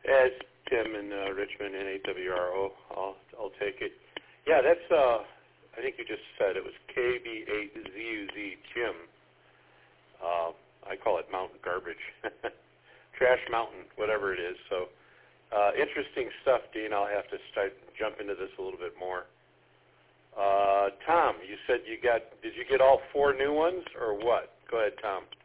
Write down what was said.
As Tim in Richmond, NAWRO, I'll take it. Yeah, that's, I think you just said it was KB8ZUZ, Jim. I call it mountain garbage. Trash mountain, whatever it is. So interesting stuff, Dean. I'll have to jump into this a little bit more. Tom, you said did you get all 4 new ones or what? Go ahead, Tom.